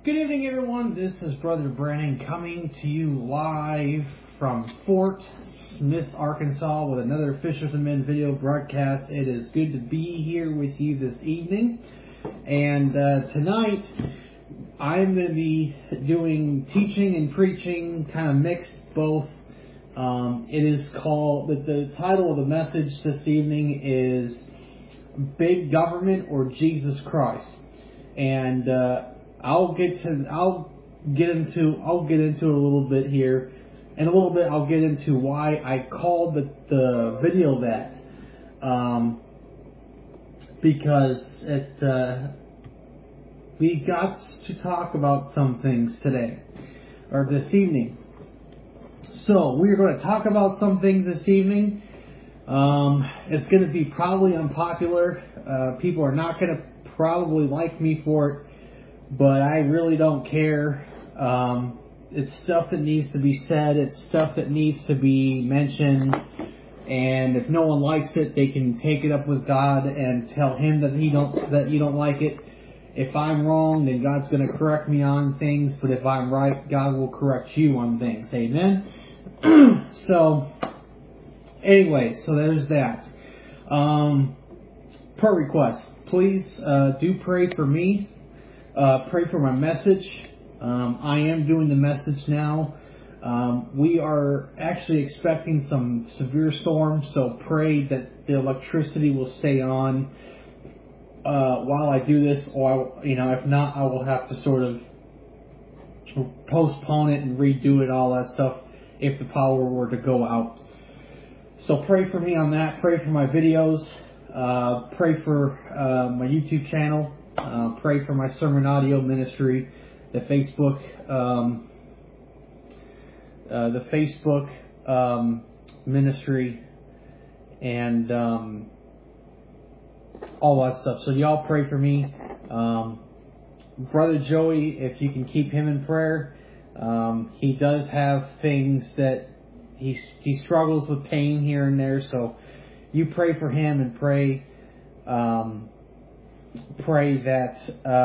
Good evening, everyone. This is Brother Brennan coming to you live from Fort Smith, Arkansas with another Fishers and Men video broadcast. It is good to be here with you this evening. And tonight, I'm going to be doing teaching and preaching, kind of mixed both. It is called, the title of the message this evening is Big Government or Jesus Christ. And I'll get into it a little bit here. In a little bit, I'll get into why I called the video that. Because we got to talk about some things today, or this evening. So, we're going to talk about some things this evening. It's going to be probably unpopular. People are not going to probably like me for it, but I really don't care. It's stuff that needs to be said. It's stuff that needs to be mentioned. And if no one likes it, they can take it up with God and tell Him that you don't like it. If I'm wrong, then God's going to correct me on things. But if I'm right, God will correct you on things. Amen. So, anyway, so there's that. Prayer requests. Please do pray for me. Pray for my message. I am doing the message now. We are actually expecting some severe storms, so pray that the electricity will stay on while I do this, or if not, I will have to sort of postpone it and redo it, all that stuff, if the power were to go out. So pray for me on that. Pray for my videos. Pray for my YouTube channel. Pray for my sermon audio ministry, the Facebook ministry, and all that stuff. So y'all pray for me. Brother Joey, if you can keep him in prayer. He does have things that he struggles with pain here and there. So you pray for him and pray that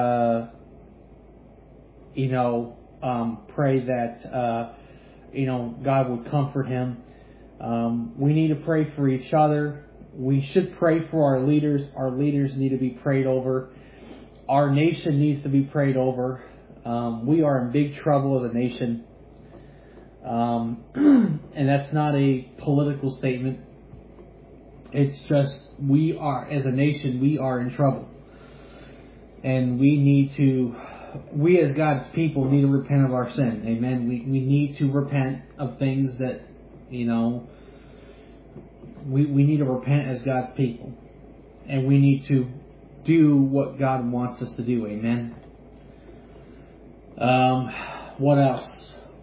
God would comfort him. We need to pray for each other. We should pray for our leaders. Our leaders need to be prayed over. Our nation needs to be prayed over. We are in big trouble as a nation. And that's not a political statement. It's just, we as a nation, we are in trouble. And we as God's people need to repent of our sin. Amen. We need to repent of things that, we need to repent as God's people. And we need to do what God wants us to do. Amen. What else?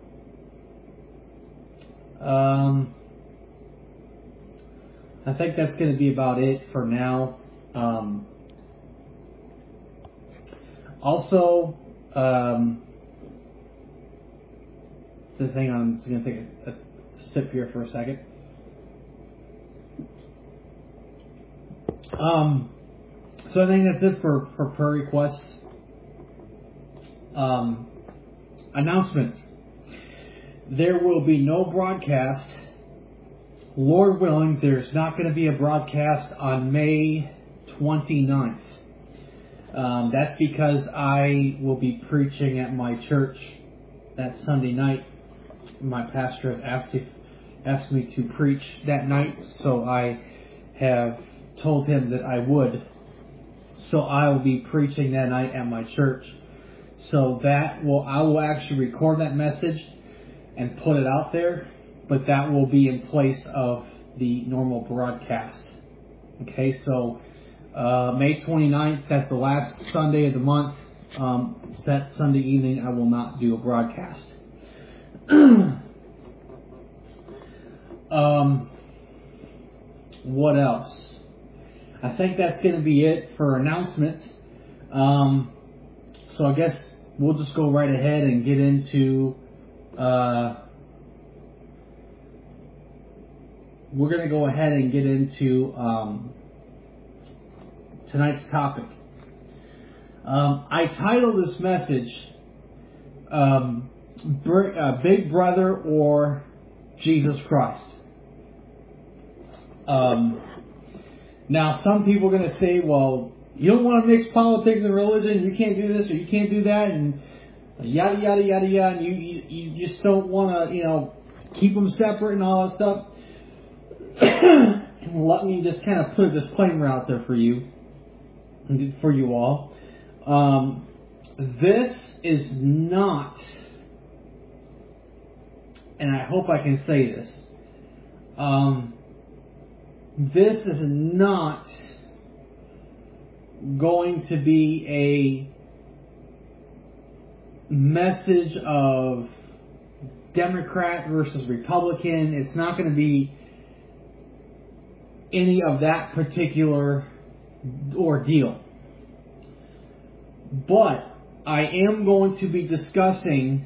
I think that's going to be about it for now. Also, just hang on, I'm just going to take a sip here for a second. So I think that's it for prayer requests. Announcements. There will be no broadcast. Lord willing, there's not going to be a broadcast on May 29th. That's because I will be preaching at my church that Sunday night. My pastor has asked me to preach that night, so I have told him that I would. So I will be preaching that night at my church. So I will actually record that message and put it out there, but that will be in place of the normal broadcast. Okay, so May 29th, that's the last Sunday of the month. That Sunday evening, I will not do a broadcast. What else? I think that's going to be it for announcements. So I guess we'll just go right ahead and get into... we're going to go ahead and get into tonight's topic. I titled this message Big Brother or Jesus Christ. Now, some people are going to say, well, you don't want to mix politics and religion, you can't do this or you can't do that, and yada, yada, yada, yada, and you just don't want to, keep them separate and all that stuff. Let me just kind of put a disclaimer out there for you all. This is not, and I hope I can say this, this is not going to be a message of Democrat versus Republican. It's not going to be any of that particular ordeal. But I am going to be discussing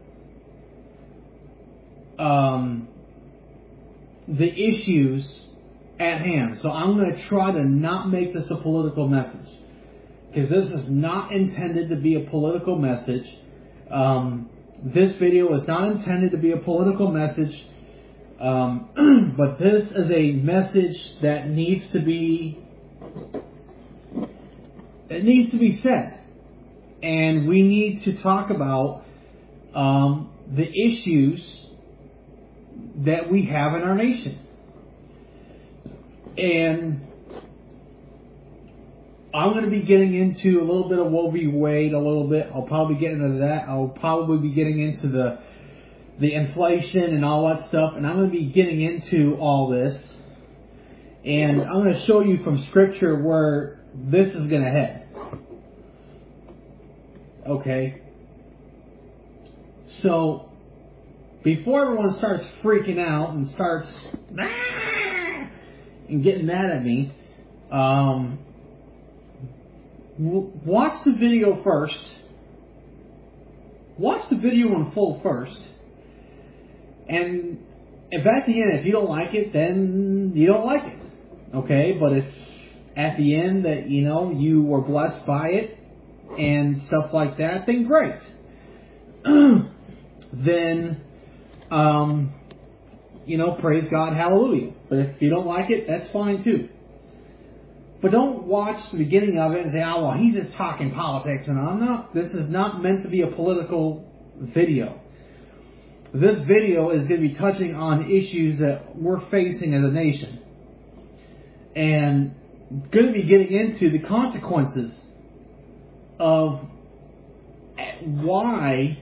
the issues at hand. So I'm going to try to not make this a political message, because this is not intended to be a political message. This video is not intended to be a political message, but this is a message that needs to be said, and we need to talk about the issues that we have in our nation. And I'm going to be getting into a little bit of Roe v. Wade a little bit. I'll probably get into that. I'll probably be getting into the inflation and all that stuff. And I'm going to be getting into all this. And I'm going to show you from Scripture where this is going to head. Okay? So, before everyone starts freaking out and starts and getting mad at me, watch the video first. Watch the video in full first. And if at the end, if you don't like it, then you don't like it. Okay? But if at the end that, you were blessed by it and stuff like that, then great. Then, praise God, hallelujah. But if you don't like it, that's fine too. But don't watch the beginning of it and say, oh, well, he's just talking politics. And I'm not. This is not meant to be a political video. This video is going to be touching on issues that we're facing as a nation. And going to be getting into the consequences of why.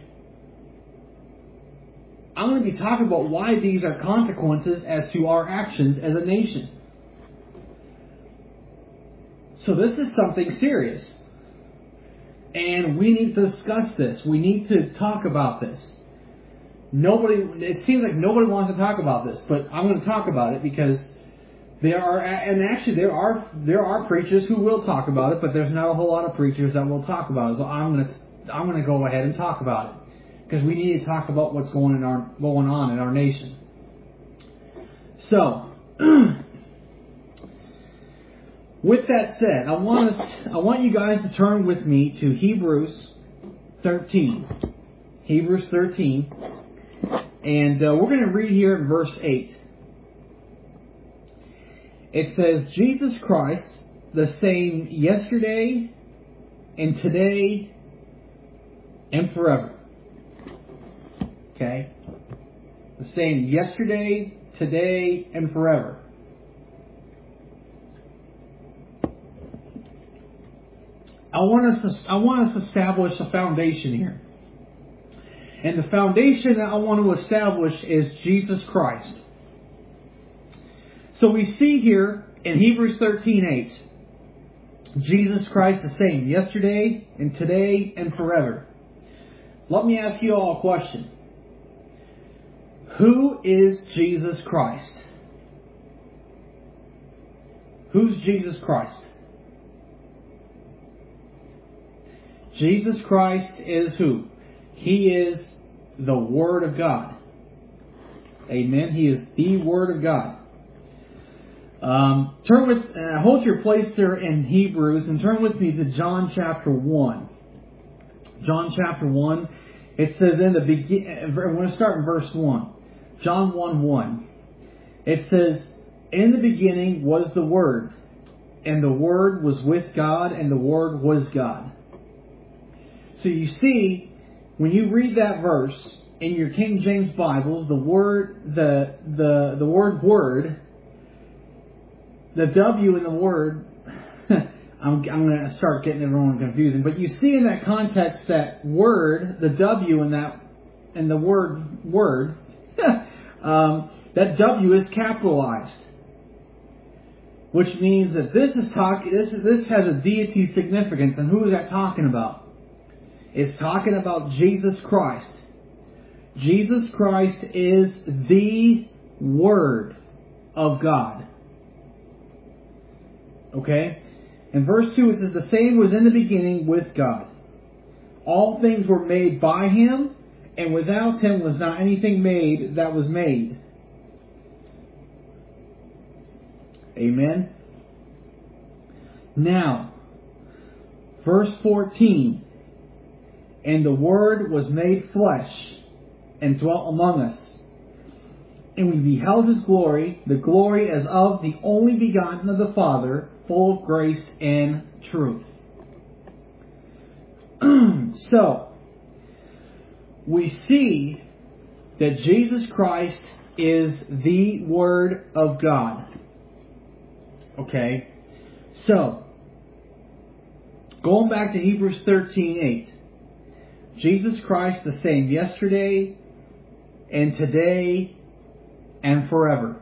I'm going to be talking about why these are consequences as to our actions as a nation. So this is something serious. And we need to discuss this. We need to talk about this. It seems like nobody wants to talk about this, but I'm going to talk about it because there are preachers who will talk about it, but there's not a whole lot of preachers that will talk about it. So I'm going to go ahead and talk about it. Because we need to talk about what's going on in our nation. So, with that said, I want you guys to turn with me to Hebrews 13. Hebrews 13. And we're going to read here in verse 8. It says, Jesus Christ, the same yesterday and today and forever. Okay? The same yesterday, today, and forever. I want us to establish a foundation here. And the foundation that I want to establish is Jesus Christ. So we see here in Hebrews 13:8, Jesus Christ the same yesterday and today and forever. Let me ask you all a question. Who is Jesus Christ? Who's Jesus Christ? Jesus Christ is who? He is the Word of God. Amen. He is the Word of God. Hold your place there in Hebrews and turn with me to John chapter 1. John chapter 1. It says in the beginning, we're going to start in verse 1. John 1:1. It says, in the beginning was the Word, and the Word was with God, and the Word was God. So you see, when you read that verse in your King James Bibles, the word word, the W in the word, I'm going to start getting everyone confusing. But you see in that context that word, the W in the word, that W is capitalized, which means that this has a deity significance. And who is that talking about? It's talking about Jesus Christ. Jesus Christ is the Word of God. Okay? In verse 2 it says, the same was in the beginning with God. All things were made by Him, and without Him was not anything made that was made. Amen? Now, verse 14. And the Word was made flesh, and dwelt among us. And we beheld His glory, the glory as of the only begotten of the Father, full of grace and truth. So, we see that Jesus Christ is the Word of God. Okay? So, going back to Hebrews 13:8. Jesus Christ the same yesterday and today and forever.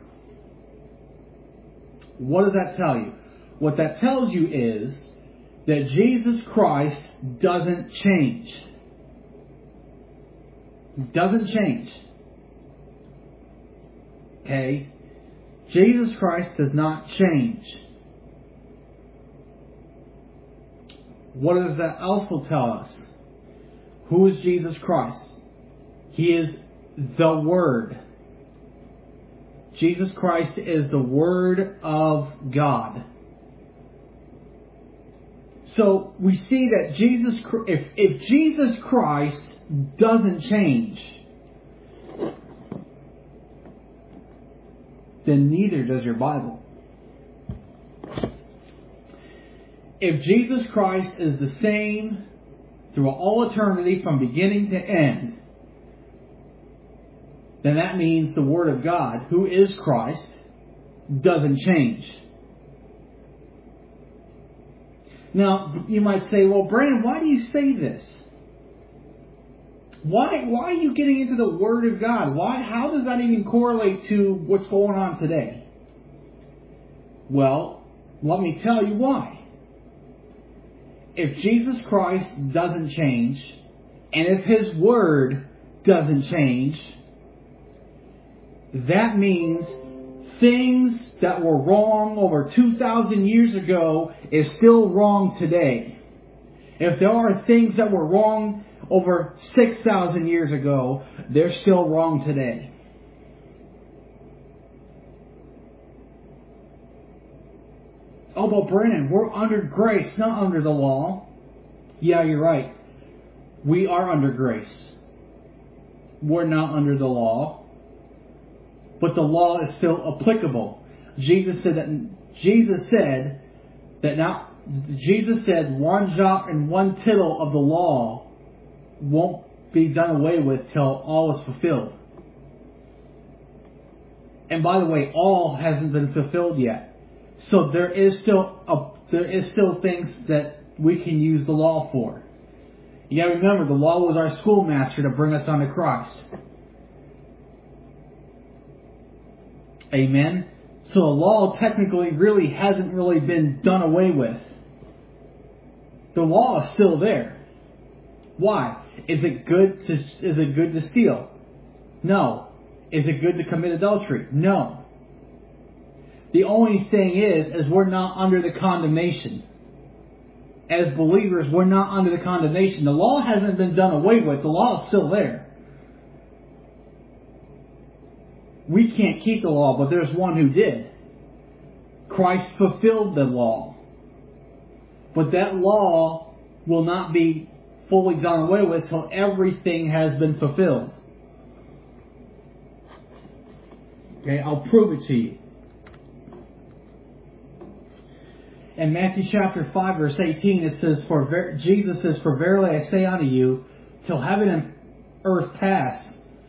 What does that tell you? What that tells you is that Jesus Christ doesn't change. Doesn't change. Okay? Jesus Christ does not change. What does that also tell us? Who is Jesus Christ? He is the Word. Jesus Christ is the Word of God. So we see that if Jesus Christ doesn't change, then neither does your Bible. If Jesus Christ is the same through all eternity from beginning to end, then that means the Word of God, who is Christ, doesn't change. Now, you might say, well, Brandon, why do you say this? Why are you getting into the Word of God? How does that even correlate to what's going on today? Well, let me tell you why. If Jesus Christ doesn't change, and if His Word doesn't change, that means things that were wrong over 2,000 years ago is still wrong today. If there are things that were wrong over 6,000 years ago, they're still wrong today. Oh, but Brandon, we're under grace, not under the law. Yeah, you're right. We are under grace. We're not under the law. But the law is still applicable. Jesus said one jot and one tittle of the law won't be done away with till all is fulfilled. And by the way, all hasn't been fulfilled yet. So there is still things that we can use the law for. You got to remember, the law was our schoolmaster to bring us unto Christ. Amen. So the law technically really hasn't really been done away with. The law is still there. Why? Is it good to steal? No. Is it good to commit adultery? No. The only thing is we're not under the condemnation. As believers, we're not under the condemnation. The law hasn't been done away with. The law is still there. We can't keep the law, but there's one who did. Christ fulfilled the law. But that law will not be fully done away with till everything has been fulfilled. Okay, I'll prove it to you. In Matthew chapter 5, verse 18, it says, Jesus says, "For verily I say unto you, till heaven and earth pass,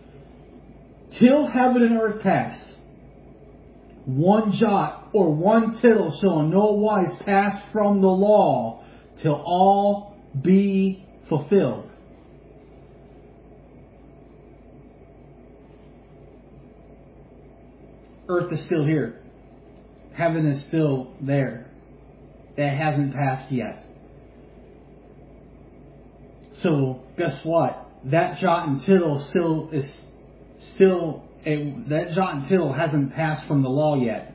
one jot or one tittle shall in no wise pass from the law, till all be fulfilled." Earth is still here. Heaven is still there. It hasn't passed yet. So guess what? That jot and tittle that jot and tittle hasn't passed from the law yet.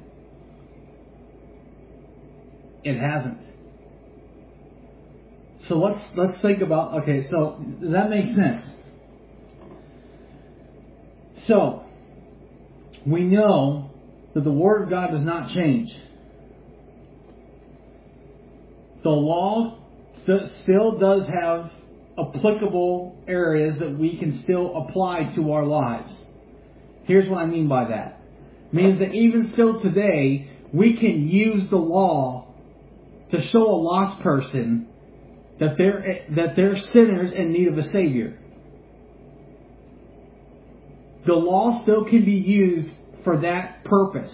It hasn't. So let's think about, okay, so does that make sense? So we know that the Word of God does not change. The law still does have applicable areas that we can still apply to our lives. Here's what I mean by that. It means that even still today, we can use the law to show a lost person that they're sinners in need of a Savior. The law still can be used for that purpose.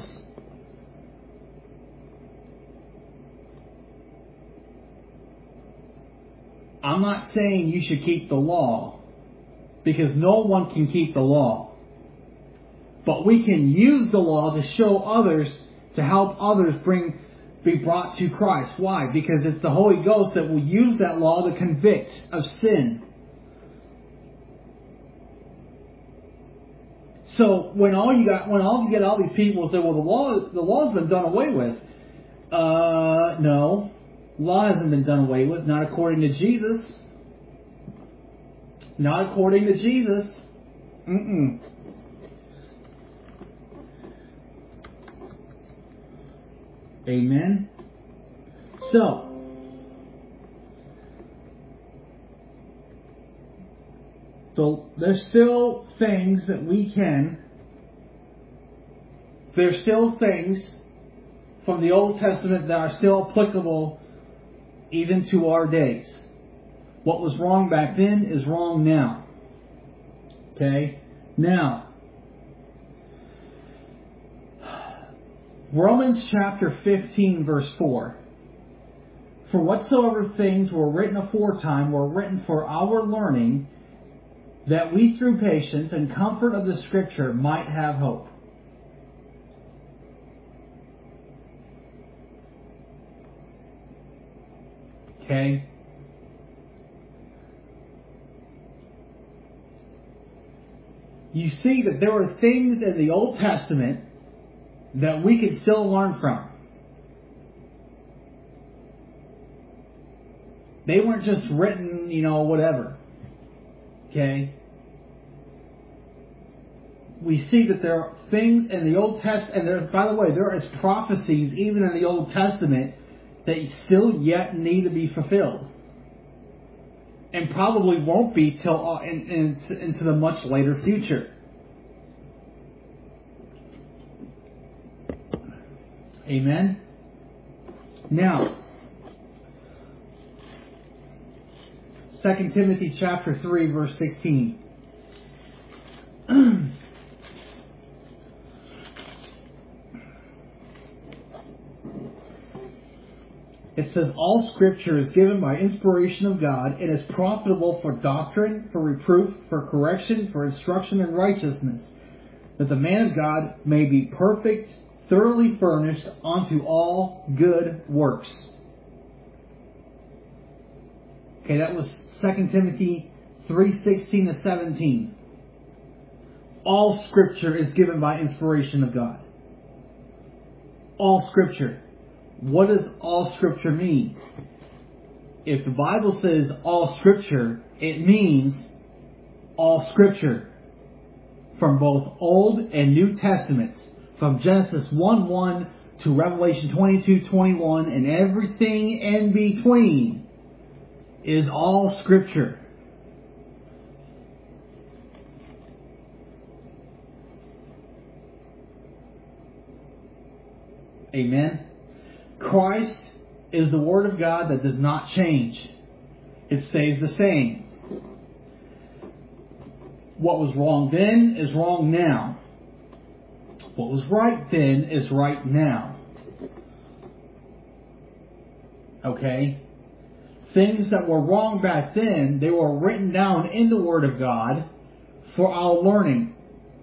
I'm not saying you should keep the law, because no one can keep the law. But we can use the law to show others, to help others be brought to Christ. Why? Because it's the Holy Ghost that will use that law to convict of sin. So when all you get all these people say, well, the law's been done away with. No. Law hasn't been done away with, not according to Jesus. Not according to Jesus. Amen. So, there's still things that we can. There's still things from the Old Testament that are still applicable even to our days. What was wrong back then is wrong now. Okay? Now, Romans chapter 15, verse 4. For whatsoever things were written aforetime were written for our learning, that we through patience and comfort of the Scripture might have hope. Okay? You see that there were things in the Old Testament that we could still learn from. They weren't just written, whatever. Okay? We see that there are things in the Old Testament, and by the way, there is prophecies even in the Old Testament that still yet need to be fulfilled. And probably won't be till into the much later future. Amen? Now, 2 Timothy chapter 3, verse 16. It says, all Scripture is given by inspiration of God and is profitable for doctrine, for reproof, for correction, for instruction in righteousness, that the man of God may be perfect, thoroughly furnished unto all good works. Okay, that was 2 Timothy 3:16 to 17. All Scripture is given by inspiration of God. All Scripture. What does all Scripture mean? If the Bible says all Scripture, it means all Scripture. From both Old and New Testaments. From Genesis 1:1 to Revelation 22:21 and everything in between is all Scripture. Amen? Christ is the Word of God that does not change. It stays the same. What was wrong then is wrong now. What was right then is right now. Okay? Things that were wrong back then, they were written down in the Word of God for our learning.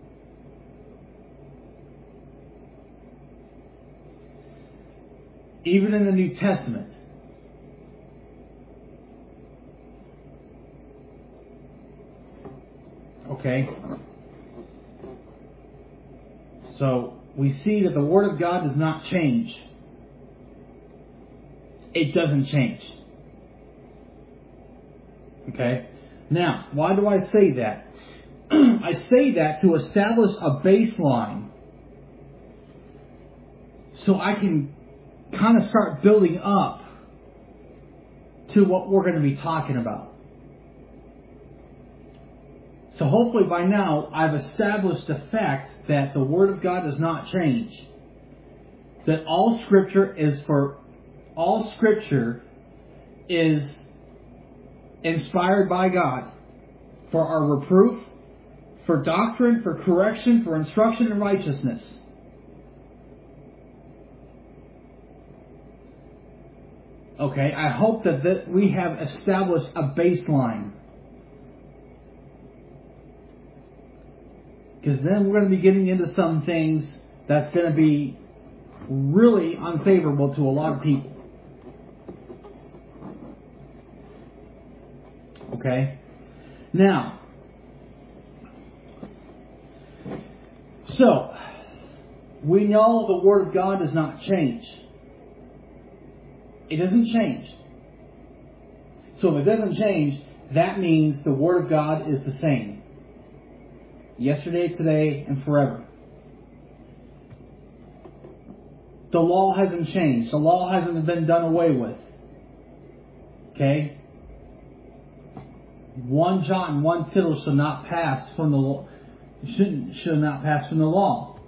Even in the New Testament. Okay? So, we see that the Word of God does not change. It doesn't change. Okay? Now, why do I say that? I say that to establish a baseline so I can kind of start building up to what we're going to be talking about. So hopefully by now I've established the fact that the Word of God does not change. That all Scripture is inspired by God for our reproof, for doctrine, for correction, for instruction in righteousness. Okay, I hope that we have established a baseline. Because then we're going to be getting into some things that's going to be really unfavorable to a lot of people. Okay? Now, so, we know the Word of God does not change. It doesn't change. So if it doesn't change, that means the Word of God is the same. Yesterday, today, and forever. The law hasn't changed. The law hasn't been done away with. Okay? One jot and one tittle shall not pass from the law. Shall not pass from the law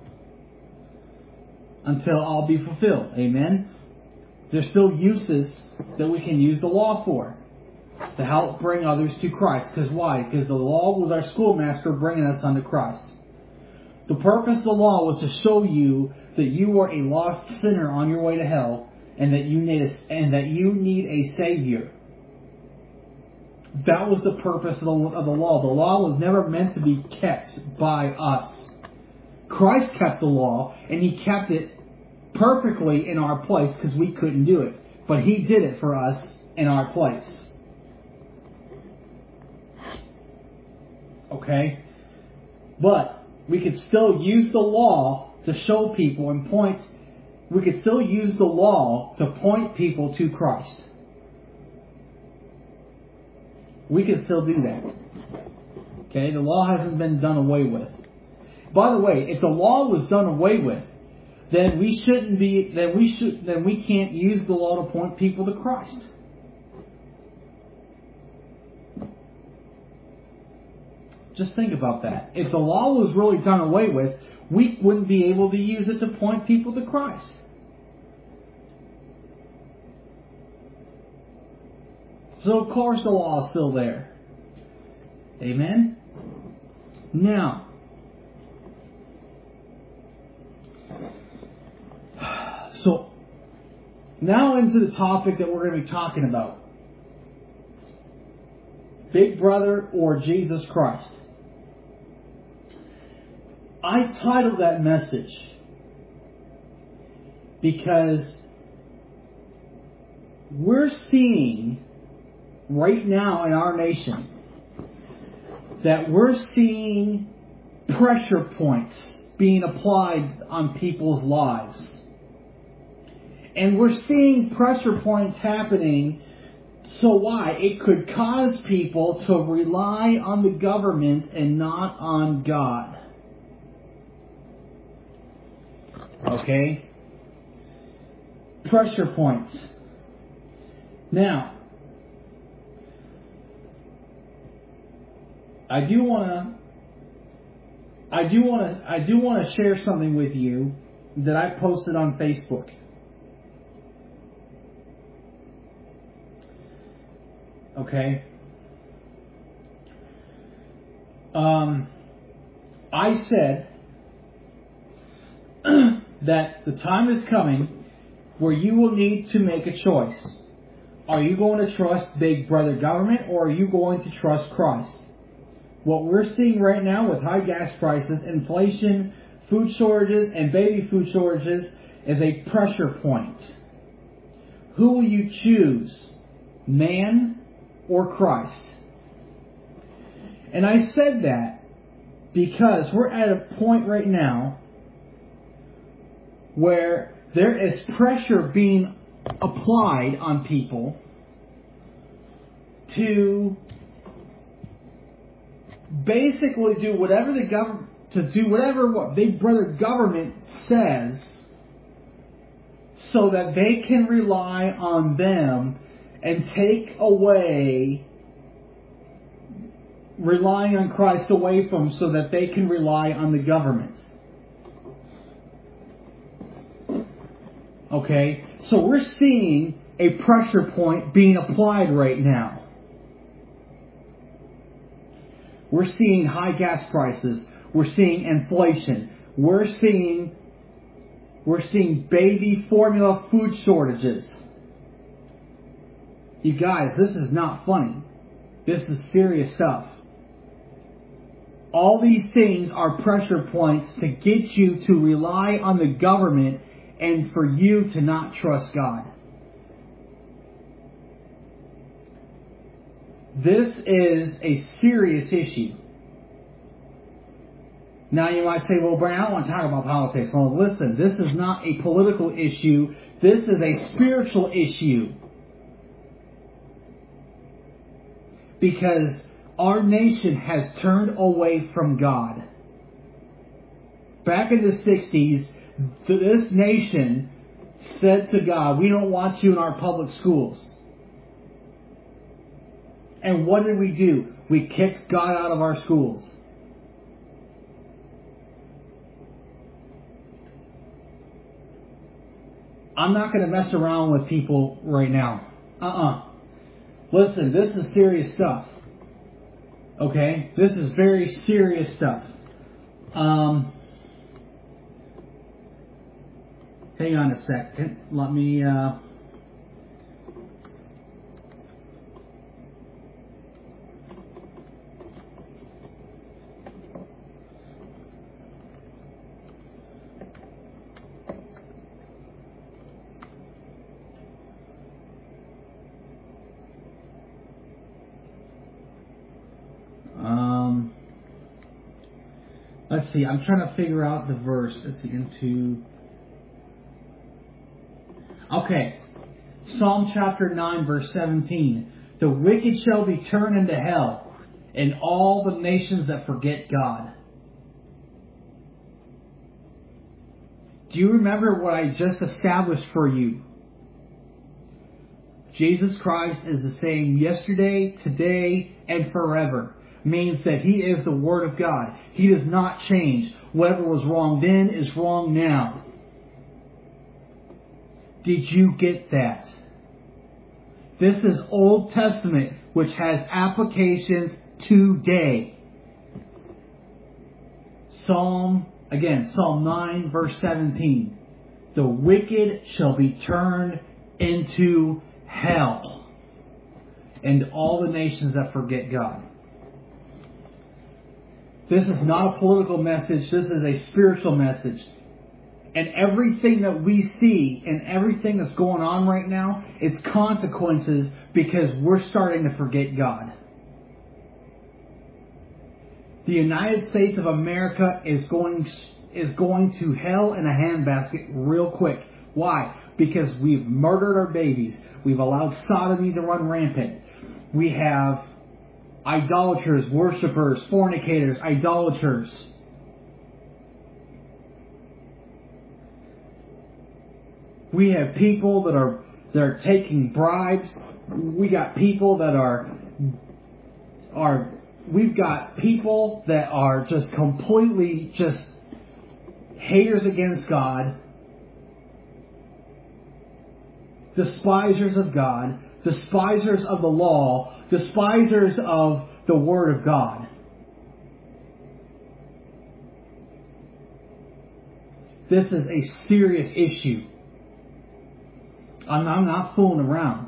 until all be fulfilled. Amen? There's still uses that we can use the law for to help bring others to Christ. Because why? Because the law was our schoolmaster bringing us unto Christ. The purpose of the law was to show you that you were a lost sinner on your way to hell, and that you need a Savior. That was the purpose of the law. The law was never meant to be kept by us. Christ kept the law, and He kept it perfectly in our place because we couldn't do it. But He did it for us in our place. Okay? But we could still use the law to show people and point. We could still use the law to point people to Christ. We can still do that. Okay? The law hasn't been done away with. By the way, if the law was done away with, then we can't use the law to point people to Christ. Just think about that. If the law was really done away with, we wouldn't be able to use it to point people to Christ. So of course the law is still there. Amen? Now, so, now into the topic that we're going to be talking about. Big Brother or Jesus Christ. I titled that message because we're seeing right now in our nation that we're seeing pressure points being applied on people's lives. And we're seeing pressure points happening. So why? It could cause people to rely on the government and not on God. Okay? Pressure points. Now, I do want to share something with you that I posted on Facebook. Okay? I said that the time is coming where you will need to make a choice. Are you going to trust Big Brother government, or are you going to trust Christ? What we're seeing right now with high gas prices, inflation, food shortages, and baby food shortages is a pressure point. Who will you choose? Man or Christ? And I said that because we're at a point right now where there is pressure being applied on people to basically do whatever the government, what Big Brother government says, so that they can rely on them and take away relying on Christ away from them, so that they can rely on the government. Okay? So we're seeing a pressure point being applied right now. We're seeing high gas prices. We're seeing inflation. We're seeing baby formula food shortages. You guys, this is not funny. This is serious stuff. All these things are pressure points to get you to rely on the government and for you to not trust God. This is a serious issue. Now you might say, well, Brian, I don't want to talk about politics. Well, listen, this is not a political issue. This is a spiritual issue. Because our nation has turned away from God. Back in the 60s, this nation said to God, we don't want you in our public schools. And what did we do? We kicked God out of our schools. I'm not going to mess around with people right now. Listen, this is serious stuff. Okay? This is very serious stuff. Hang on a second. Let me... Let's see, I'm trying to figure out the verse. Let's see, Okay, Psalm chapter 9, verse 17. The wicked shall be turned into hell, and all the nations that forget God. Do you remember what I just established for you? Jesus Christ is the same yesterday, today, and forever. Means that He is the Word of God. He does not change. Whatever was wrong then is wrong now. Did you get that? This is Old Testament, which has applications today. Psalm 9, verse 17. The wicked shall be turned into hell, and all the nations that forget God. This is not a political message. This is a spiritual message. And everything that we see and everything that's going on right now is consequences because we're starting to forget God. The United States of America is going to hell in a handbasket real quick. Why? Because we've murdered our babies. We've allowed sodomy to run rampant. We have idolaters, worshipers, fornicators, idolaters. We have people that are taking bribes. We got people that we've got people that are just completely just haters against God, despisers of God, despisers of the law, despisers of the Word of God. This is a serious issue. I'm not fooling around.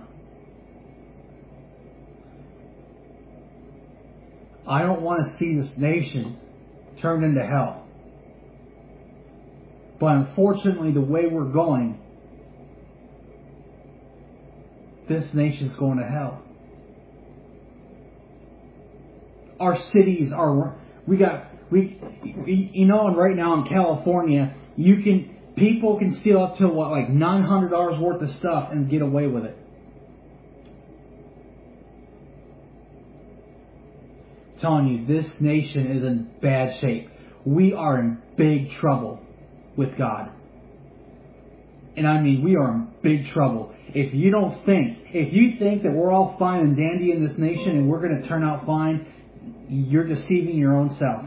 I don't want to see this nation turned into hell. But unfortunately, the way we're going, this nation's going to hell. Our cities are, and right now in California, people can steal up to $900 worth of stuff and get away with it. I'm telling you, this nation is in bad shape. We are in big trouble with God. And I mean, we are in big trouble. If you think that we're all fine and dandy in this nation and we're going to turn out fine, you're deceiving your own self.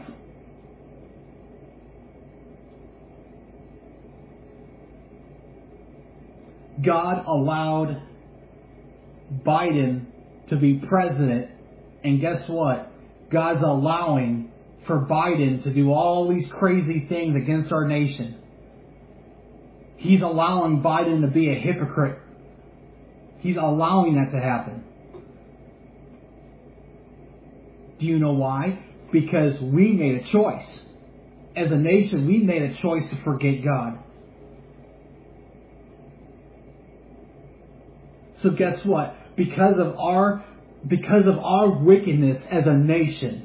God allowed Biden to be president, and guess what? God's allowing for Biden to do all these crazy things against our nation. He's allowing Biden to be a hypocrite. He's allowing that to happen. Do you know why? Because we made a choice. As a nation, we made a choice to forget God. So guess what? Because of our wickedness as a nation,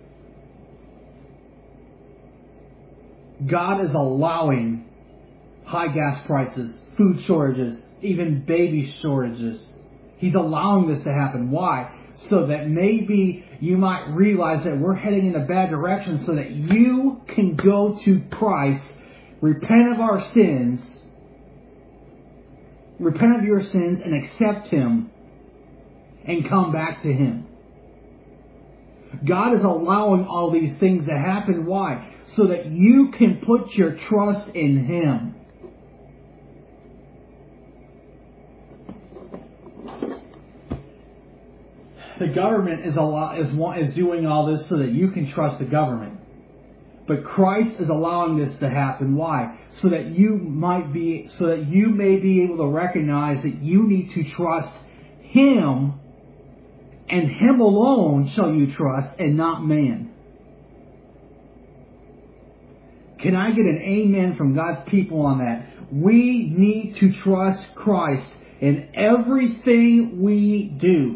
God is allowing high gas prices, food shortages, even baby shortages. He's allowing this to happen. Why? So that maybe you might realize that we're heading in a bad direction so that you can go to Christ, repent of our sins, repent of your sins and accept Him and come back to Him. God is allowing all these things to happen. Why? So that you can put your trust in Him. The government is doing all this so that you can trust the government. But Christ is allowing this to happen. Why? So that you may be able to recognize that you need to trust Him, and Him alone shall you trust, and not man. Can I get an amen from God's people on that? We need to trust Christ in everything we do.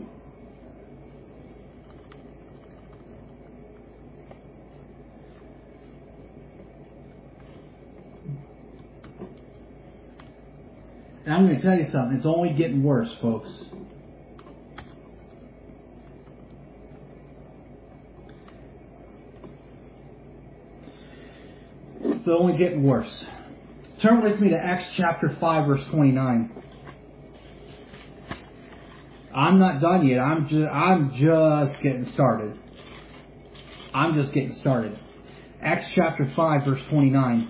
And I'm going to tell you something. It's only getting worse, folks. It's only getting worse. Turn with me to Acts chapter 5, verse 29. I'm not done yet. I'm just getting started. Acts chapter 5, verse 29.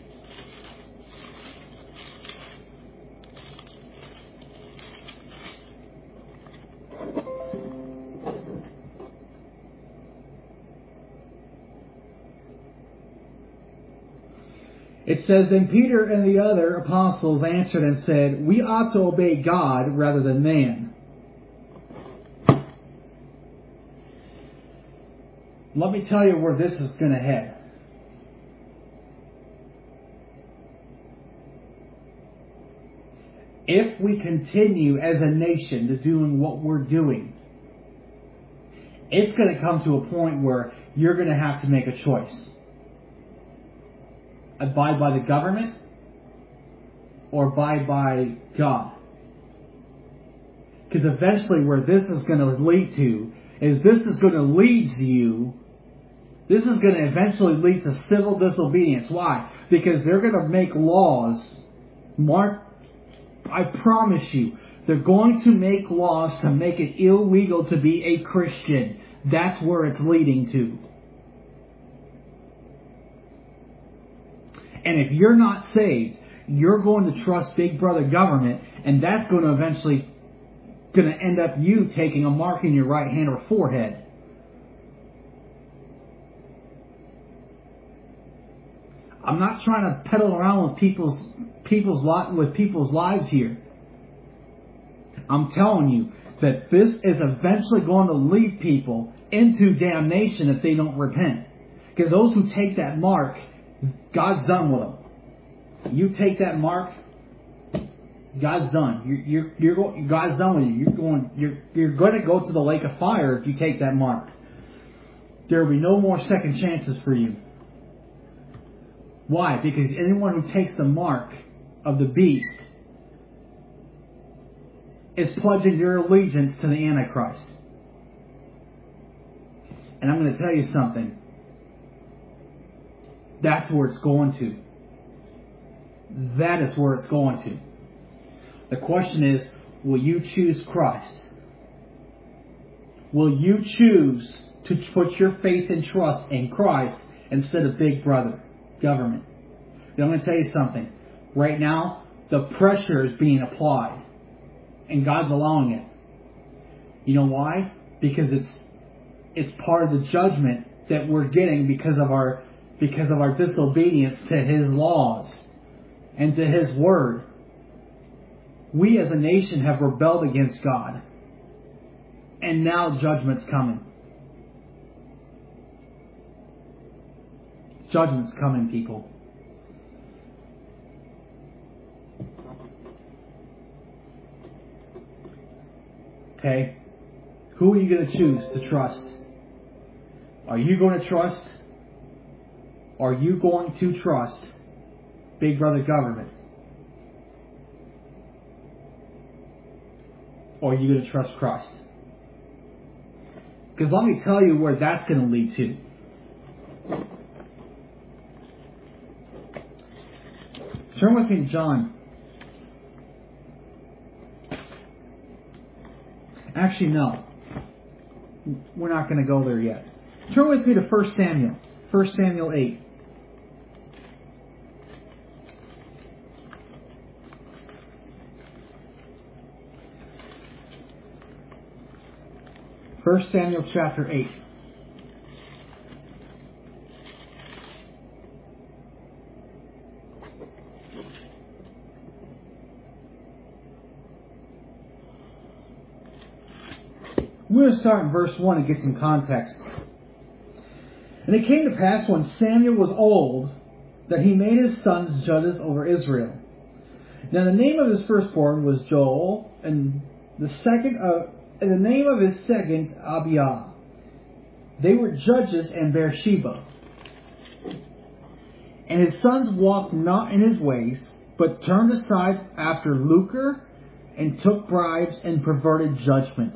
It says, Then Peter and the other apostles answered and said, We ought to obey God rather than man. Let me tell you where this is going to head. If we continue as a nation to doing what we're doing, it's going to come to a point where you're going to have to make a choice. Abide by the government or abide by God. Because eventually where this is going to lead to is this is going to eventually lead to civil disobedience. Why? Because they're going to make laws. I promise you, they're going to make laws to make it illegal to be a Christian. That's where it's leading to. And if you're not saved, you're going to trust Big Brother government, and that's going to eventually end up you taking a mark in your right hand or forehead. I'm not trying to peddle around with people's lives here. I'm telling you that this is eventually going to lead people into damnation if they don't repent. Because those who take that mark, God's done with them. You take that mark, God's done. God's done with you. You're going to go to the lake of fire if you take that mark. There will be no more second chances for you. Why? Because anyone who takes the mark of the beast is pledging their allegiance to the Antichrist. And I'm going to tell you something. That's where it's going to. That is where it's going to. The question is, will you choose Christ? Will you choose to put your faith and trust in Christ instead of Big Brother government? I'm going to tell you something. Right now, the pressure is being applied. And God's allowing it. You know why? Because it's part of the judgment that we're getting because of our disobedience to His laws and to His word. We as a nation have rebelled against God. And now judgment's coming. Judgment's coming, people. Okay? Who are you going to choose to trust? Are you going to trust? Are you going to trust Big Brother government? Or are you going to trust Christ? Because let me tell you where that's going to lead to. Turn with me to John. Actually, no. We're not going to go there yet. Turn with me to 1 Samuel. 1 Samuel 8. First Samuel chapter 8. We're going to start in verse 1 and get some context. And it came to pass when Samuel was old that he made his sons judges over Israel. Now the name of his firstborn was Joel, and the name of his second Abiah. They were judges in Beersheba. And his sons walked not in his ways, but turned aside after lucre, and took bribes and perverted judgment.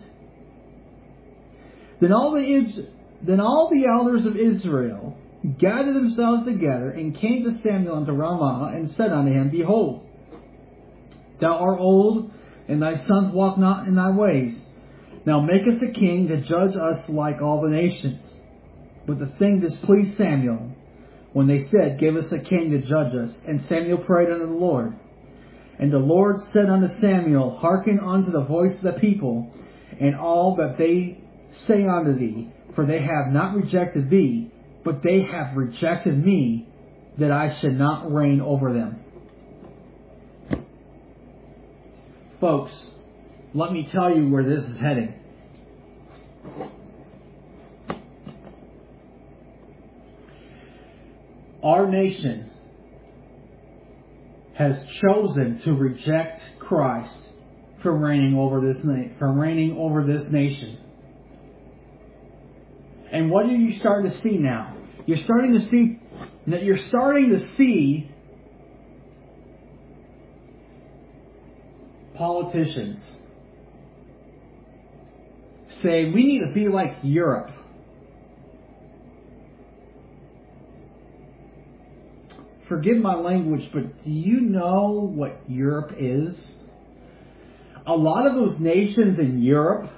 Then all the elders of Israel gathered themselves together, and came to Samuel unto Ramah, and said unto him, Behold, thou art old, and thy sons walk not in thy ways. Now make us a king to judge us like all the nations. But the thing displeased Samuel, when they said, Give us a king to judge us. And Samuel prayed unto the Lord. And the Lord said unto Samuel, Hearken unto the voice of the people, and all that they say unto thee, for they have not rejected thee, but they have rejected me, that I should not reign over them. Folks, let me tell you where this is heading. Our nation has chosen to reject Christ from reigning over this nation. And what are you starting to see now? You're starting to see politicians say we need to be like Europe. Forgive my language, but do you know what Europe is? A lot of those nations in Europe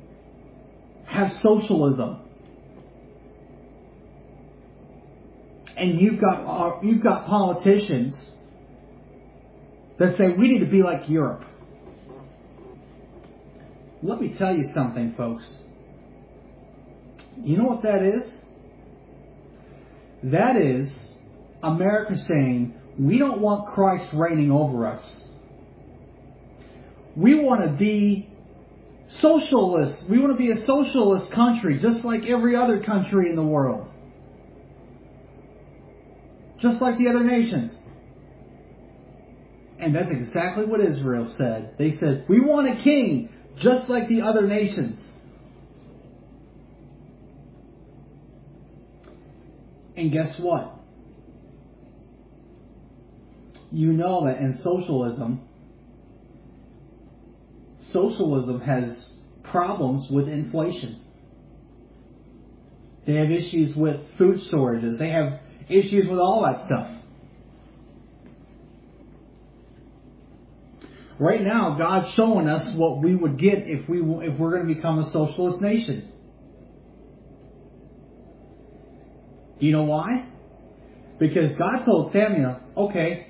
have socialism. And you've got politicians that say we need to be like Europe. Let me tell you something, folks. You know what that is? That is America saying, we don't want Christ reigning over us. We want to be socialist. We want to be a socialist country, just like every other country in the world. Just like the other nations. And that's exactly what Israel said. They said, we want a king, just like the other nations. And guess what? You know that in socialism has problems with inflation. They have issues with food shortages. They have issues with all that stuff. Right now, God's showing us what we would get if we're going to become a socialist nation. Do you know why? Because God told Samuel, okay,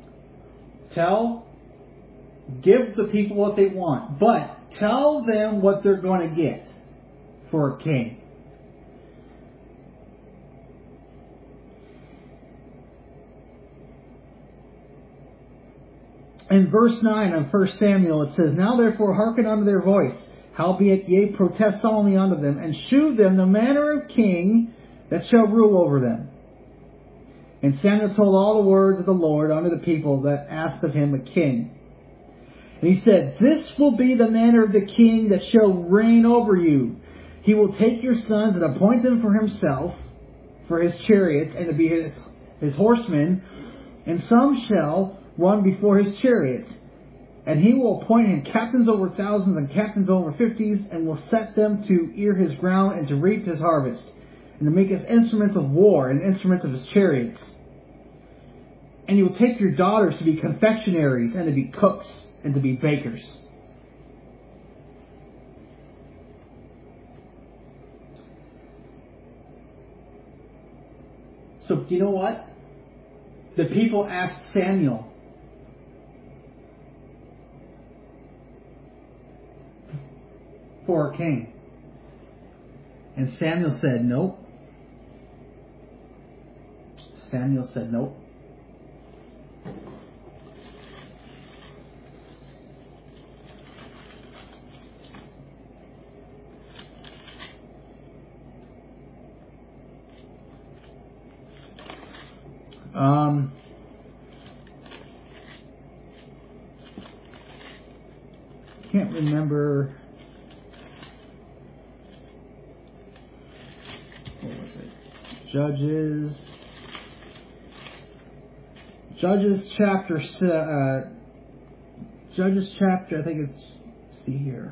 give the people what they want, but tell them what they're going to get for a king. In verse 9 of 1 Samuel it says, Now therefore hearken unto their voice, howbeit ye protest solemnly unto them, and shew them the manner of king that shall rule over them. And Samuel told all the words of the Lord unto the people that asked of him a king. And he said, This will be the manner of the king that shall reign over you. He will take your sons and appoint them for himself, for his chariots, and to be his horsemen, and some shall run before his chariots. And he will appoint him captains over thousands and captains over 50s, and will set them to ear his ground and to reap his harvest, and to make us instruments of war and instruments of his chariots. And he will take your daughters to be confectionaries, and to be cooks, and to be bakers. So, you know what? The people asked Samuel, for a king. And Samuel said, nope. Samuel said, nope. Can't remember. What was it? Judges chapter. I think it's. Let's see here.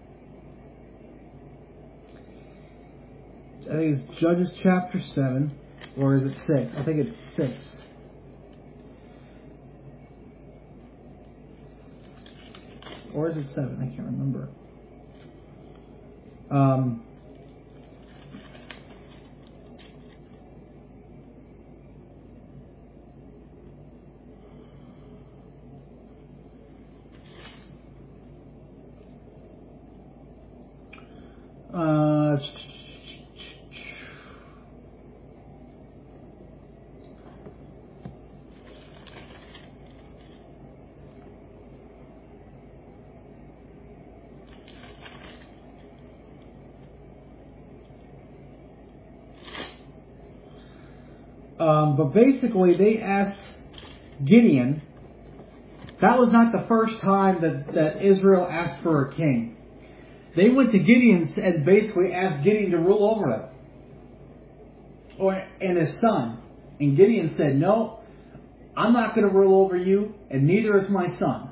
I think it's Judges chapter 7, or is it 6? I think it's 6. Or is it 7? I can't remember. But basically, they asked Gideon. That was not the first time that Israel asked for a king. They went to Gideon and basically asked Gideon to rule over them, and his son. And Gideon said, "No, I'm not going to rule over you, and neither is my son.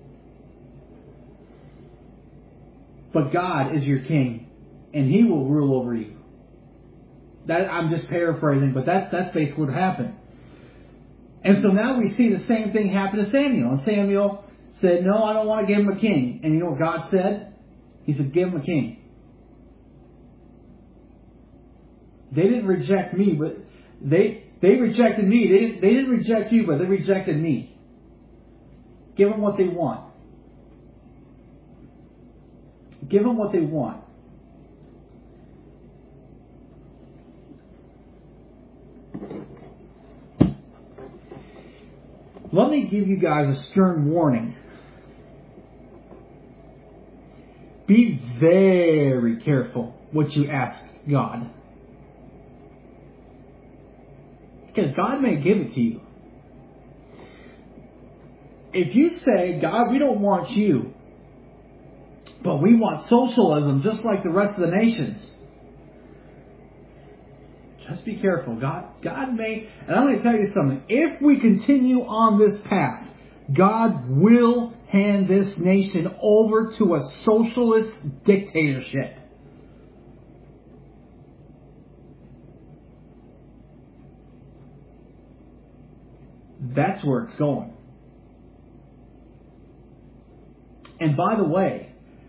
But God is your king, and He will rule over you." That, I'm just paraphrasing, but that's basically what happened. And so now we see the same thing happen to Samuel. And Samuel said, "No, I don't want to give him a king." And you know what God said? He said, "Give him a king." They didn't reject me, but they They rejected me. They didn't reject you, but they rejected me. Give them what they want. Give them what they want. Let me give you guys a stern warning. Be very careful what you ask God. Because God may give it to you. If you say, God, we don't want you, but we want socialism just like the rest of the nations. Just be careful. God may, and I'm going to tell you something. If we continue on this path, God will hand this nation over to a socialist dictatorship. That's where it's going. And by the way,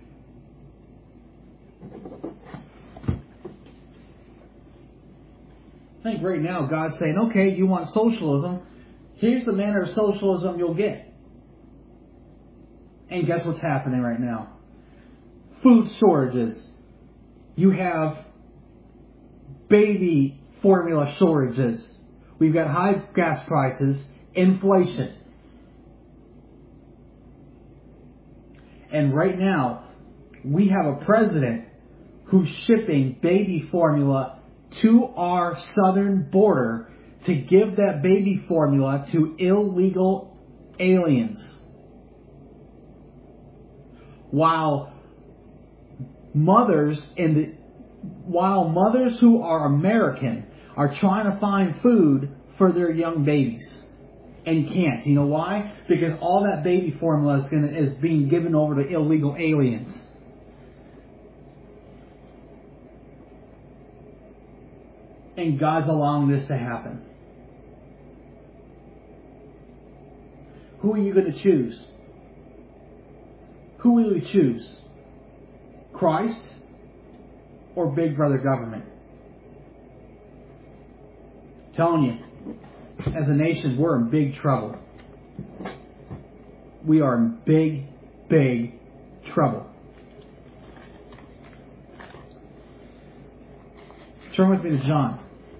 I think right now God's saying, okay, you want socialism. Here's the manner of socialism you'll get. And guess what's happening right now? Food shortages. You have baby formula shortages. We've got high gas prices, inflation. And right now, we have a president who's shipping baby formula to our southern border to give that baby formula to illegal aliens. While mothers who are American are trying to find food for their young babies and can't. You know why? Because all that baby formula is being given over to illegal aliens. And God's allowing this to happen. Who are you going to choose? Who will you choose? Christ or Big Brother government? I'm telling you, as a nation, we're in big trouble. We are in big, big trouble. Turn with me to John.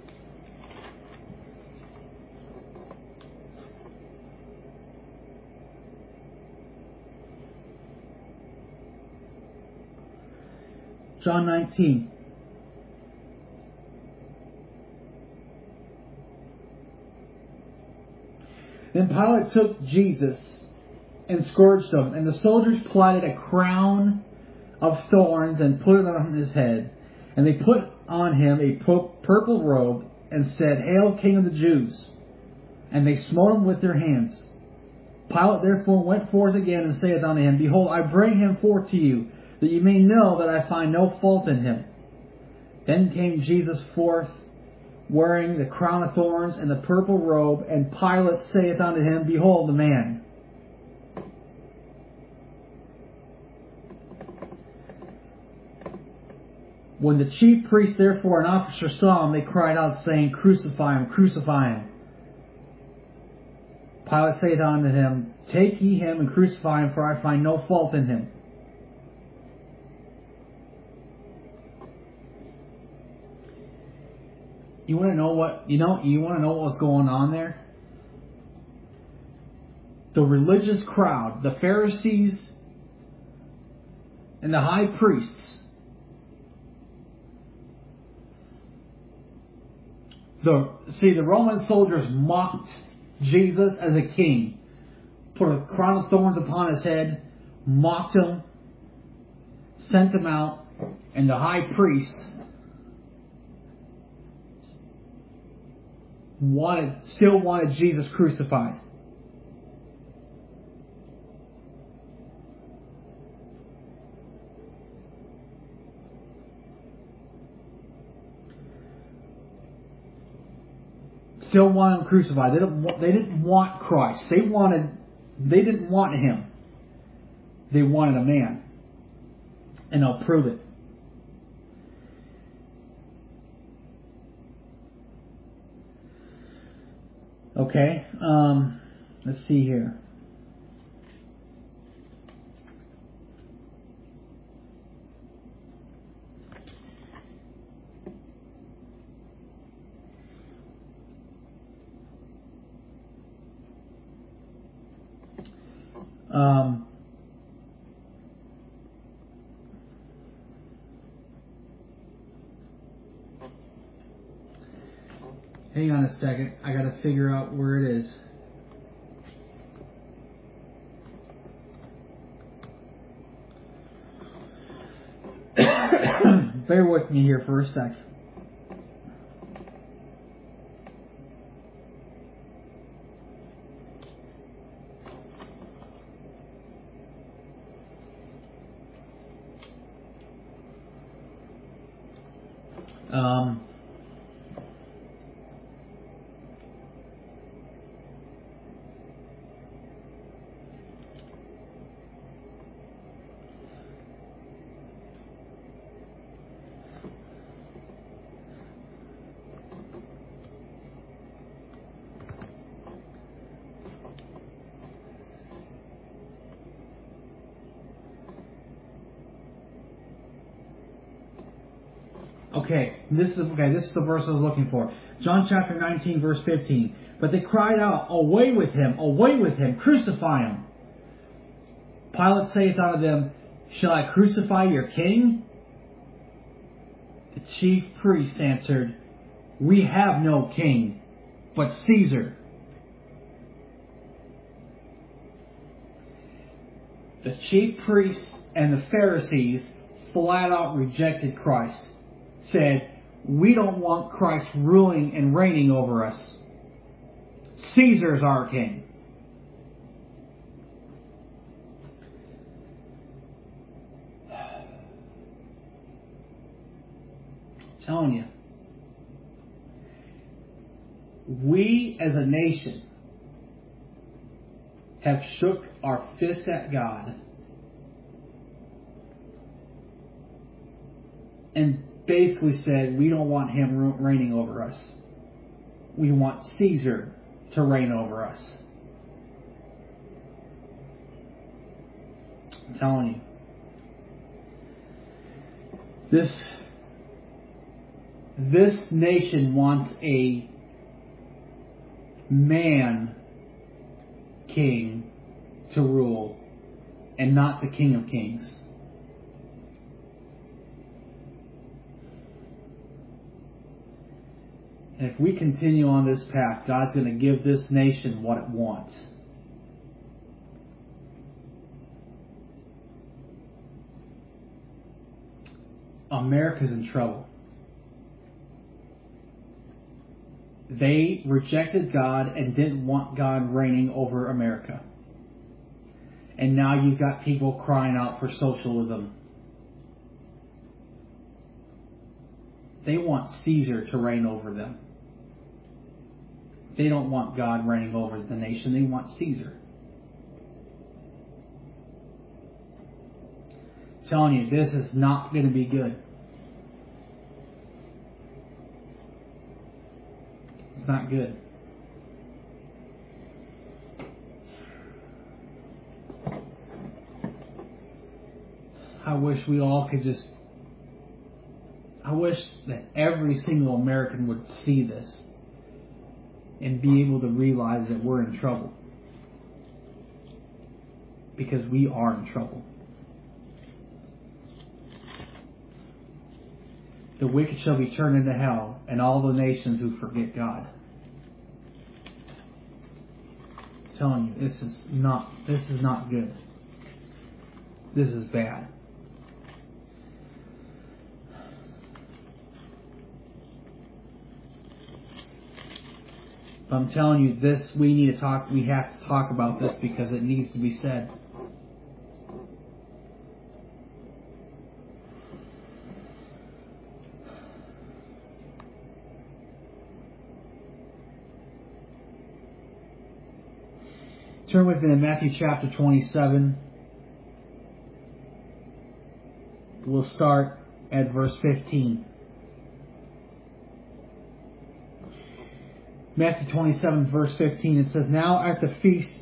John 19. Then Pilate took Jesus and scourged him, and the soldiers plaited a crown of thorns and put it on his head. And they put on him a purple robe and said, Hail, King of the Jews! And they smote him with their hands. Pilate therefore went forth again and saith unto him, Behold, I bring him forth to you, that you may know that I find no fault in him. Then came Jesus forth, wearing the crown of thorns and the purple robe, and Pilate saith unto him, Behold the man. When the chief priest therefore and officers saw him, they cried out, saying, Crucify him, crucify him. Pilate saith unto him, Take ye him and crucify him, for I find no fault in him. You want to know what was going on there? The religious crowd, the Pharisees and the high priests, the Roman soldiers mocked Jesus as a king, put a crown of thorns upon his head, mocked him, sent him out, and the high priest still wanted Jesus crucified. Still wanted him crucified. They didn't want Christ. They didn't want him. They wanted a man. And I'll prove it. Okay, let's see here. Hang on a second. I got to figure out where it is. Bear with me here for a sec. Okay, this is the verse I was looking for. John chapter 19, verse 15. But they cried out, away with him, crucify him. Pilate saith unto them, shall I crucify your king? The chief priests answered, we have no king, but Caesar. The chief priests and the Pharisees flat out rejected Christ. Said, we don't want Christ ruling and reigning over us. Caesar's our king. I'm telling you, we as a nation have shook our fist at God and basically said, we don't want him reigning over us. We want Caesar to reign over us. I'm telling you. This nation wants a man king to rule and not the King of Kings. And if we continue on this path, God's going to give this nation what it wants. America's in trouble. They rejected God and didn't want God reigning over America. And now you've got people crying out for socialism. They want Caesar to reign over them. They don't want God reigning over the nation. They want Caesar. I'm telling you, this is not going to be good. It's not good. I wish we all could just... I wish that every single American would see this and be able to realize that we're in trouble. Because we are in trouble. The wicked shall be turned into hell, and all the nations who forget God. I'm telling you, this is not good. This is bad. I'm telling you, we have to talk about this because it needs to be said. Turn with me to Matthew chapter 27. We'll start at verse 15. Matthew 27, verse 15, it says, Now at the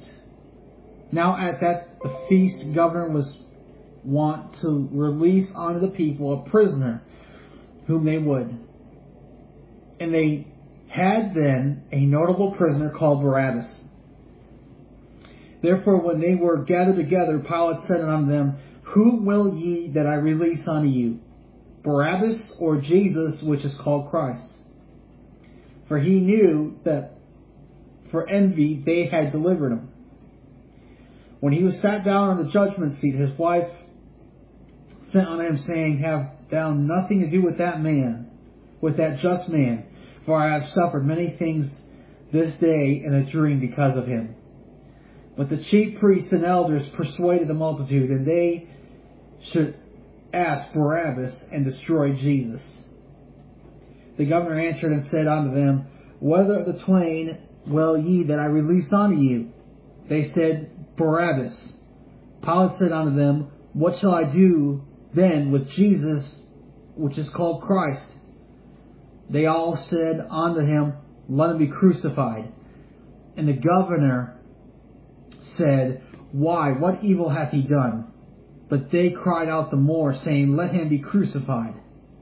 feast, governor was wont to release unto the people a prisoner whom they would. And they had then a notable prisoner called Barabbas. Therefore, when they were gathered together, Pilate said unto them, Who will ye that I release unto you, Barabbas or Jesus, which is called Christ? For he knew that for envy they had delivered him. When he was sat down on the judgment seat, his wife sent unto him, saying, Have thou nothing to do with that man, with that just man? For I have suffered many things this day in a dream because of him. But the chief priests and elders persuaded the multitude, and they should ask Barabbas and destroy Jesus. The governor answered and said unto them, Whether of the twain will ye that I release unto you? They said, Barabbas. Pilate said unto them, What shall I do then with Jesus, which is called Christ? They all said unto him, Let him be crucified. And the governor said, Why, what evil hath he done? But they cried out the more, saying, Let him be crucified.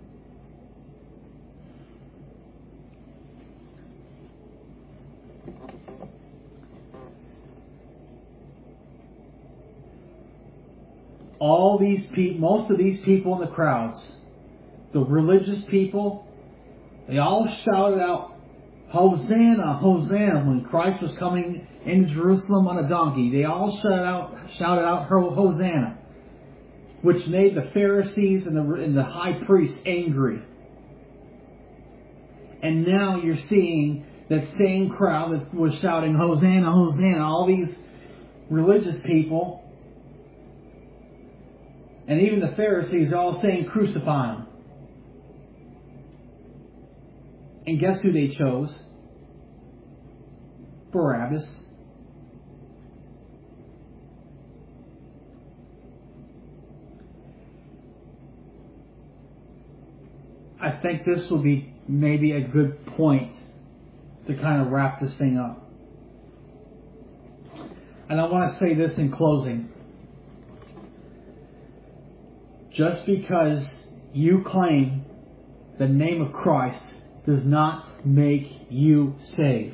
Most of these people in the crowds, the religious people, they all shouted out, Hosanna, Hosanna, when Christ was coming into Jerusalem on a donkey. They all shouted out Hosanna, which made the Pharisees and the high priests angry. And now you're seeing that same crowd that was shouting Hosanna, Hosanna, all these religious people, and even the Pharisees are all saying crucify him. And guess who they chose? Barabbas. I think this will be maybe a good point to kind of wrap this thing up. And I want to say this in closing. Just because you claim the name of Christ does not make you saved.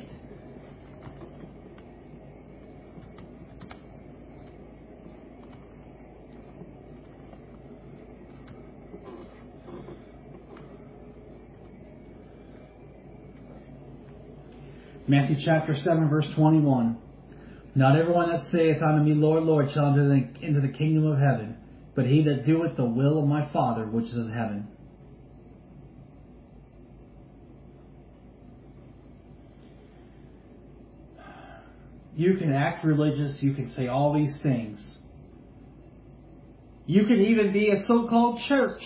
Matthew chapter 7, verse 21. Not everyone that saith unto me, Lord, Lord, shall enter into the kingdom of heaven, but he that doeth the will of my Father which is in heaven. You can act religious, you can say all these things. You can even be a so-called church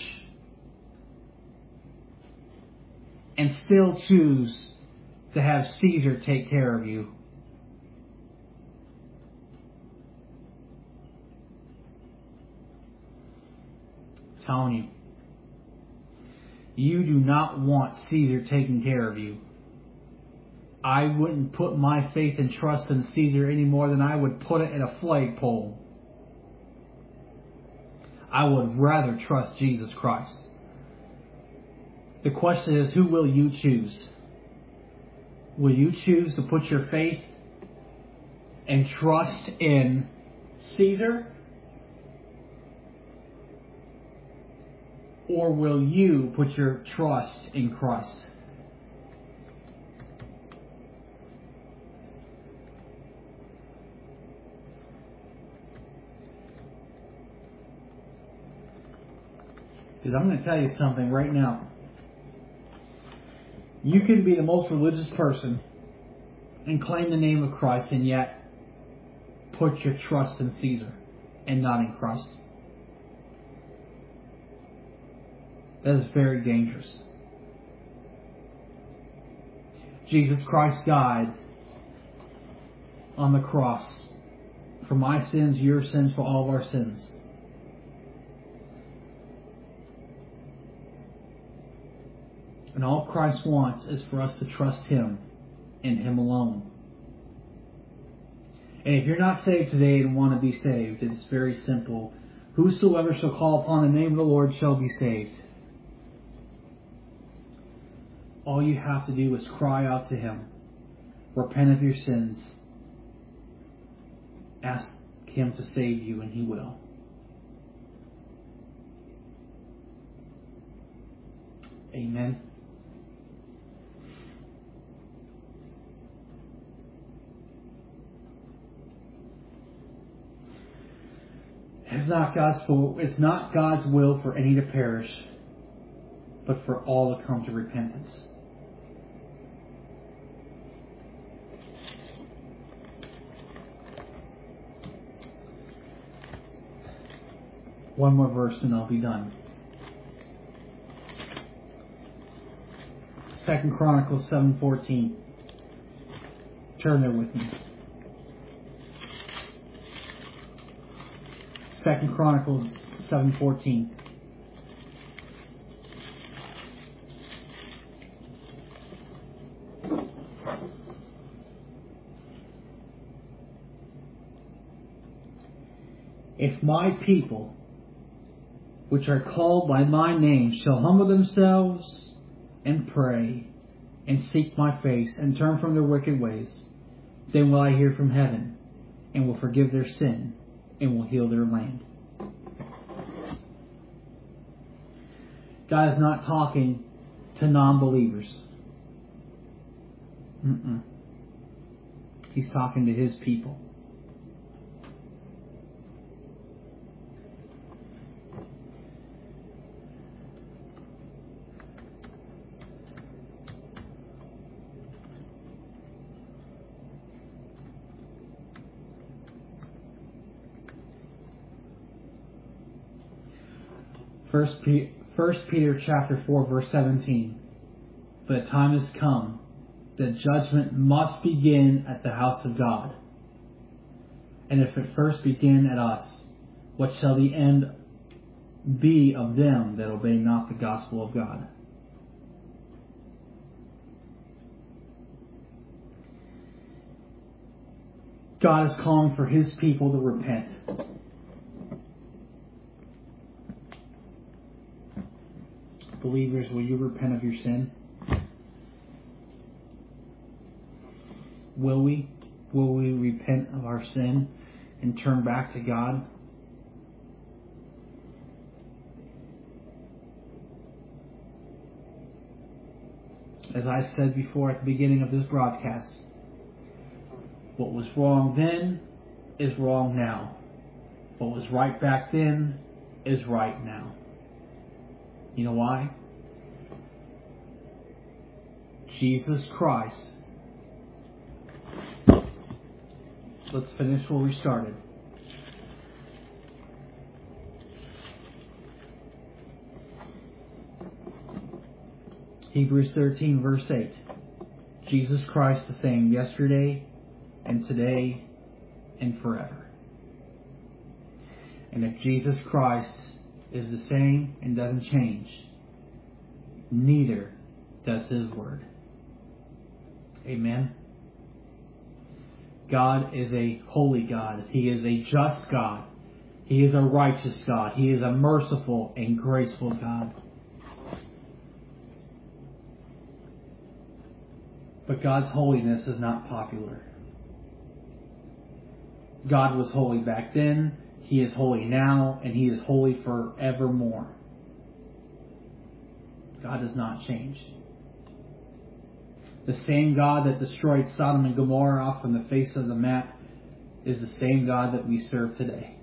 and still choose to have Caesar take care of you. I'm telling you, you do not want Caesar taking care of you. I wouldn't put my faith and trust in Caesar any more than I would put it in a flagpole. I would rather trust Jesus Christ. The question is, who will you choose? Will you choose to put your faith and trust in Caesar? Or will you put your trust in Christ? Because I'm going to tell you something right now. You can be the most religious person and claim the name of Christ and yet put your trust in Caesar and not in Christ. That is very dangerous. Jesus Christ died on the cross for my sins, your sins, for all of our sins. And all Christ wants is for us to trust Him in Him alone. And if you're not saved today and want to be saved, it's very simple. Whosoever shall call upon the name of the Lord shall be saved. All you have to do is cry out to Him. Repent of your sins. Ask Him to save you, and He will. Amen. It's not God's will for any to perish, but for all to come to repentance. One more verse and I'll be done. 2 Chronicles 7:14. Turn there with me. 2 Chronicles 7:14. If my people, which are called by my name, shall humble themselves and pray and seek my face and turn from their wicked ways, then will I hear from heaven and will forgive their sin and will heal their land. God is not talking to non-believers. He's talking to His people. First Peter chapter 4 verse 17. For the time has come that judgment must begin at the house of God. And if it first begin at us, what shall the end be of them that obey not the gospel of God? God is calling for His people to repent. Believers, will you repent of your sin? Will we? Will we repent of our sin and turn back to God? As I said before at the beginning of this broadcast, what was wrong then is wrong now. What was right back then is right now. You know why? Jesus Christ. Let's finish where we started. Hebrews 13 verse 8. Jesus Christ the same yesterday and today and forever. And if Jesus Christ is the same and doesn't change, neither does His word. Amen. God is a holy God. He is a just God. He is a righteous God. He is a merciful and graceful God. But God's holiness is not popular. God was holy back then. He is holy now, and He is holy forevermore. God does not change. The same God that destroyed Sodom and Gomorrah off from the face of the map is the same God that we serve today.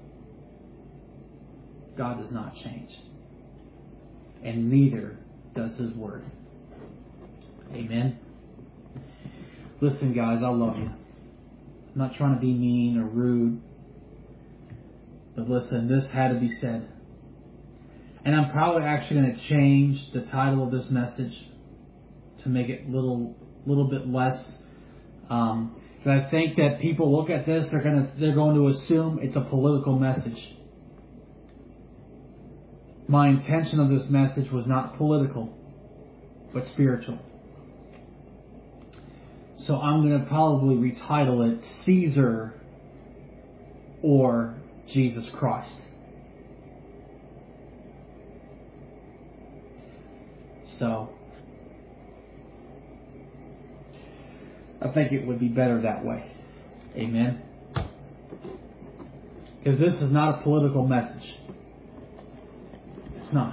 God does not change. And neither does His word. Amen. Listen, guys, I love you. I'm not trying to be mean or rude. But listen, this had to be said. And I'm probably actually going to change the title of this message to make it a little bit less. Because I think that people look at this, they're going to assume it's a political message. My intention of this message was not political, but spiritual. So I'm going to probably retitle it Caesar or Jesus Christ. So I think it would be better that way. Amen. Because this is not a political message. It's not.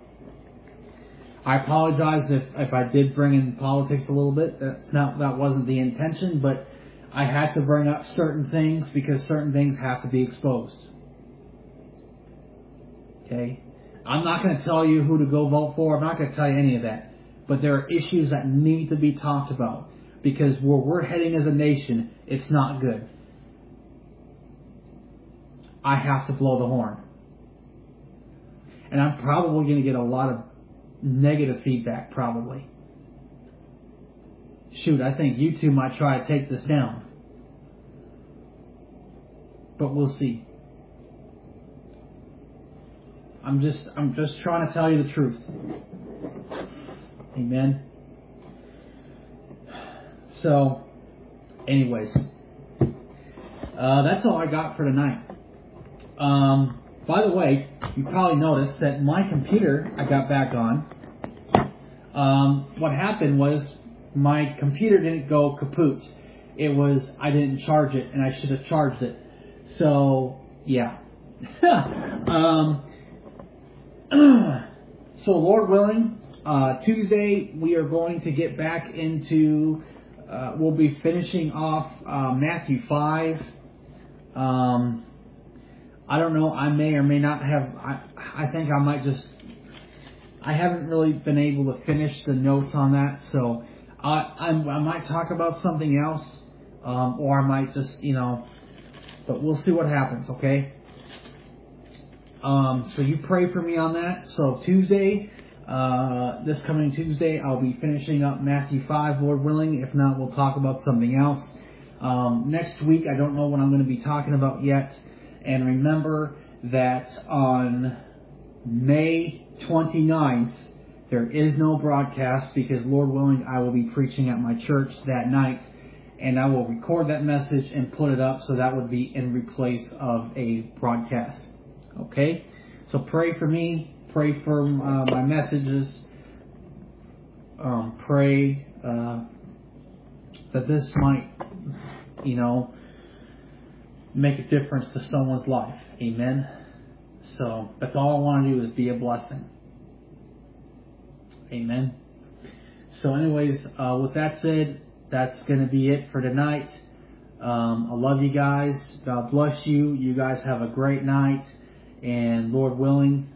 I apologize if I did bring in politics a little bit. That wasn't the intention, but I had to bring up certain things because certain things have to be exposed. Okay? I'm not going to tell you who to go vote for. I'm not going to tell you any of that. But there are issues that need to be talked about because where we're heading as a nation, it's not good. I have to blow the horn. And I'm probably going to get a lot of negative feedback, probably. Shoot, I think YouTube might try to take this down. But we'll see. I'm just trying to tell you the truth. Amen. So, anyways, that's all I got for tonight. By the way, you probably noticed that my computer I got back on. What happened was my computer didn't go kaput. It was I didn't charge it, and I should have charged it. So yeah. So Lord willing, Tuesday we are going to get back into. We'll be finishing off Matthew 5. I don't know. I may or may not have. I think I might just. I haven't really been able to finish the notes on that, so I might talk about something else, or I might just, but we'll see what happens. Okay. So you pray for me on that. So Tuesday, this coming Tuesday, I'll be finishing up Matthew 5, Lord willing. If not, we'll talk about something else. Next week, I don't know what I'm going to be talking about yet. And remember that on May 29th, there is no broadcast because, Lord willing, I will be preaching at my church that night. And I will record that message and put it up so that would be in replace of a broadcast. Okay? So pray for me. Pray for my messages. Pray that this might, make a difference to someone's life. Amen. So that's all I want to do is be a blessing. Amen. So anyways, with that said, that's going to be it for tonight. I love you guys. God bless you. You guys have a great night. And Lord willing,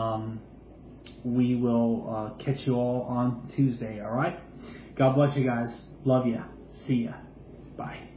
we will catch you all on Tuesday. All right? God bless you guys. Love you. See ya. Bye.